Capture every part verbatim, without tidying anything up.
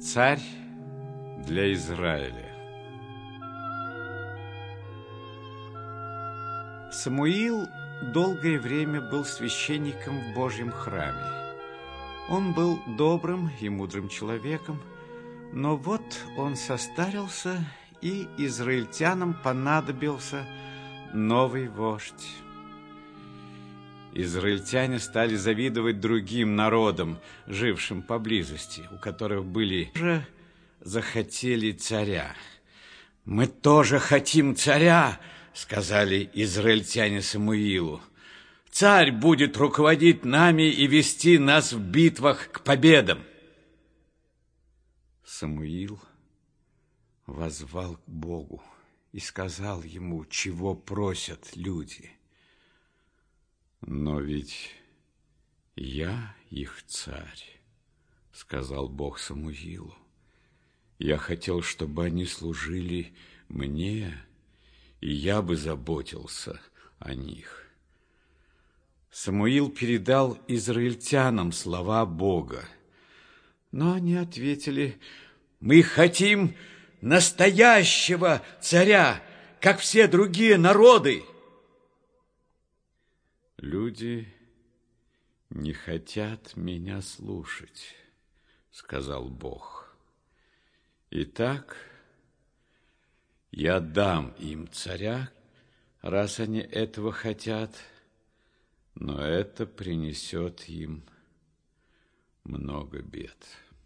Царь для Израиля. Самуил долгое время был священником в Божьем храме. Он был добрым и мудрым человеком, но вот он состарился, и израильтянам понадобился новый вождь. Израильтяне стали завидовать другим народам, жившим поблизости, у которых были же захотели царя. «Мы тоже хотим царя», — сказали израильтяне Самуилу. «Царь будет руководить нами и вести нас в битвах к победам». Самуил воззвал к Богу и сказал ему, чего просят люди. «Но ведь я их царь», — сказал Бог Самуилу. «Я хотел, чтобы они служили мне, и я бы заботился о них». Самуил передал израильтянам слова Бога, но они ответили: «Мы хотим настоящего царя, как все другие народы». «Люди не хотят меня слушать», — сказал Бог. «Итак, я дам им царя, раз они этого хотят, но это принесет им много бед».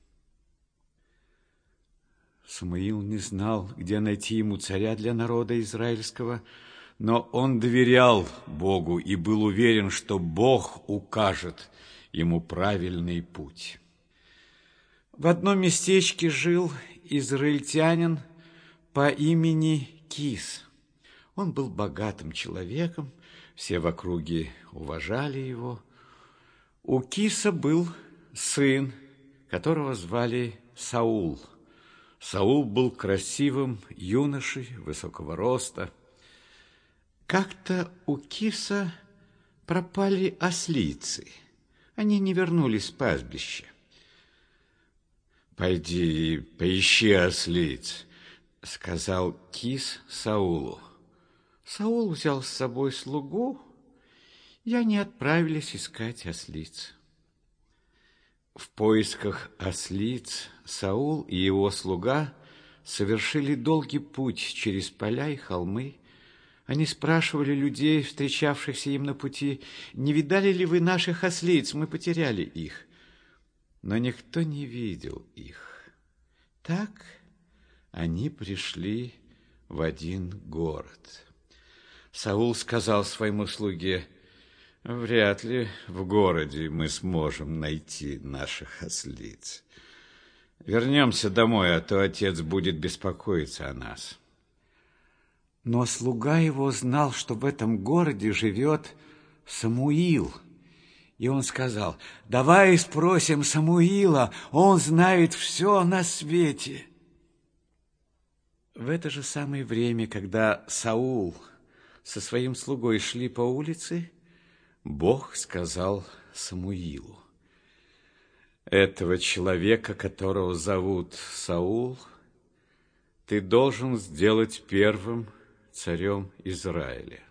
Самуил не знал, где найти ему царя для народа израильского, но он доверял Богу и был уверен, что Бог укажет ему правильный путь. В одном местечке жил израильтянин по имени Кис. Он был богатым человеком, все в округе уважали его. У Киса был сын, которого звали Саул. Саул был красивым юношей, высокого роста. Как-то у Киса пропали ослицы. Они не вернулись с пастбища. «Пойди поищи ослиц», — сказал Кис Саулу. Саул взял с собой слугу, и они отправились искать ослиц. В поисках ослиц Саул и его слуга совершили долгий путь через поля и холмы. Они спрашивали людей, встречавшихся им на пути: «Не видали ли вы наших ослиц? Мы потеряли их». Но никто не видел их. Так они пришли в один город. Саул сказал своему слуге: «Вряд ли в городе мы сможем найти наших ослиц. Вернемся домой, а то отец будет беспокоиться о нас». Но слуга его знал, что в этом городе живет Самуил. И он сказал: «Давай спросим Самуила, он знает все на свете». В это же самое время, когда Саул со своим слугой шли по улице, Бог сказал Самуилу: «Этого человека, которого зовут Саул, ты должен сделать первым царем Израиля».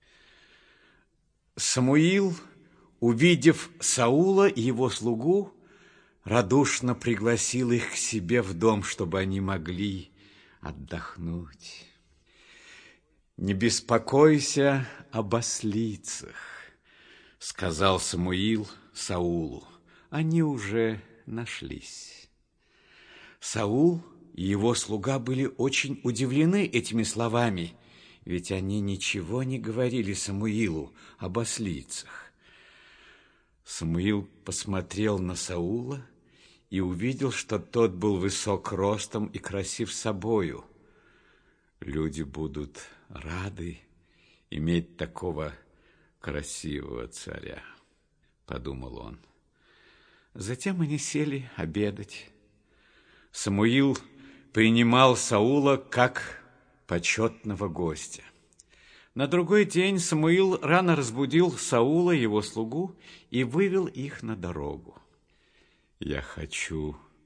Самуил, увидев Саула и его слугу, радушно пригласил их к себе в дом, чтобы они могли отдохнуть. «Не беспокойся об ослицах», — сказал Самуил Саулу. «Они уже нашлись». Саул и его слуга были очень удивлены этими словами, ведь они ничего не говорили Самуилу об ослицах. Самуил посмотрел на Саула и увидел, что тот был высок ростом и красив собою. Люди будут рады иметь такого красивого царя, подумал он. Затем они сели обедать. Самуил принимал Саула как почетного гостя. На другой день Самуил рано разбудил Саула, его слугу, и вывел их на дорогу. «Я хочу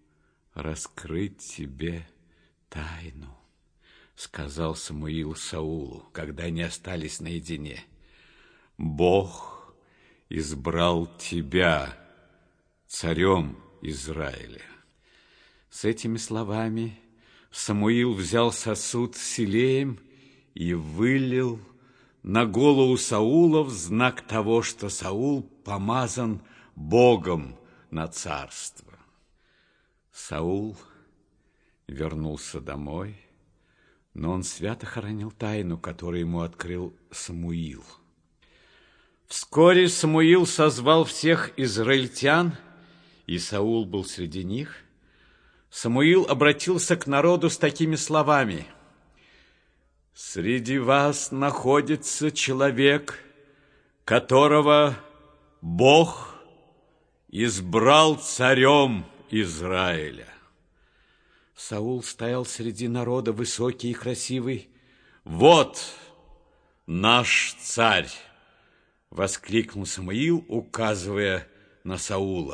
раскрыть тебе тайну, сказал Самуил Саулу, когда они остались наедине. Бог избрал тебя царем Израиля. С этими словами Самуил взял сосуд с елеем и вылил на голову Саула в знак того, что Саул помазан Богом на царство. Саул вернулся домой, но он свято хранил тайну, которую ему открыл Самуил. Вскоре Самуил созвал всех израильтян, и Саул был среди них. Самуил обратился к народу с такими словами: «Среди вас находится человек, которого Бог избрал царем Израиля». Саул стоял среди народа, высокий и красивый. «Вот наш царь!» — воскликнул Самуил, указывая на Саула.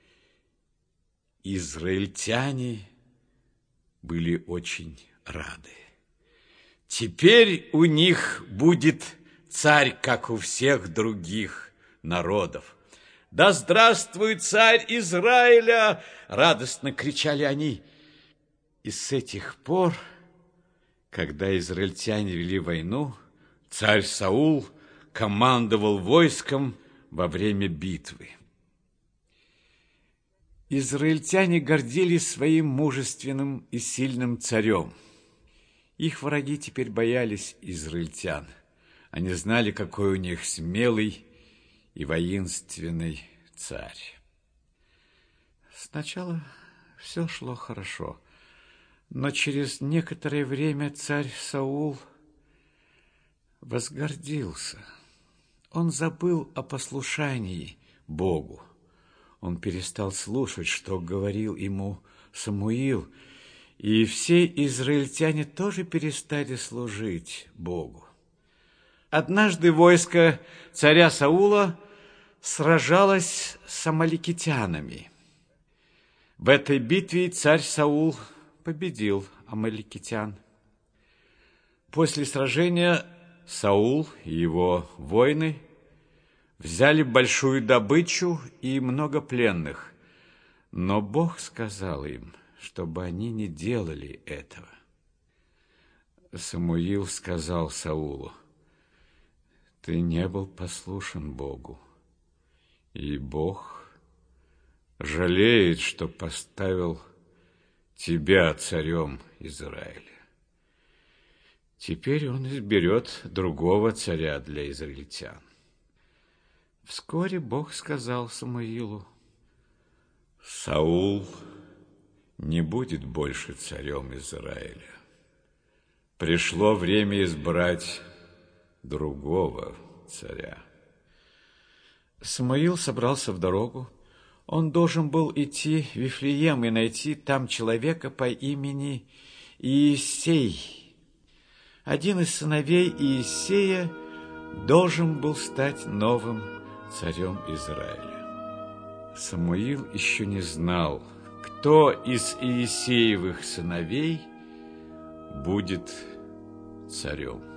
Израильтяне были очень рады. Теперь у них будет царь, как у всех других народов. «Да здравствует царь Израиля!» — радостно кричали они. И с этих пор, когда израильтяне вели войну, царь Саул командовал войском во время битвы. Израильтяне гордились своим мужественным и сильным царем. Их враги теперь боялись израильтян. Они знали, какой у них смелый и воинственный царь. Сначала все шло хорошо, но через некоторое время царь Саул возгордился. Он забыл о послушании Богу. Он перестал слушать, что говорил ему Самуил, и все израильтяне тоже перестали служить Богу. Однажды войско царя Саула сражалось с амаликитянами. В этой битве царь Саул победил амаликитян. После сражения Саул и его воины взяли большую добычу и много пленных, но Бог сказал им, чтобы они не делали этого. Самуил сказал Саулу: «Ты не был послушен Богу, и Бог жалеет, что поставил тебя царем Израиля. Теперь он изберет другого царя для израильтян». Вскоре Бог сказал Самуилу: «Саул не будет больше царем Израиля. Пришло время избрать другого царя». Самуил собрался в дорогу. Он должен был идти в Вифлеем и найти там человека по имени Иессей. Один из сыновей Иессея должен был стать новым царем Израиля. Самуил еще не знал, кто из Иессеевых сыновей будет царем.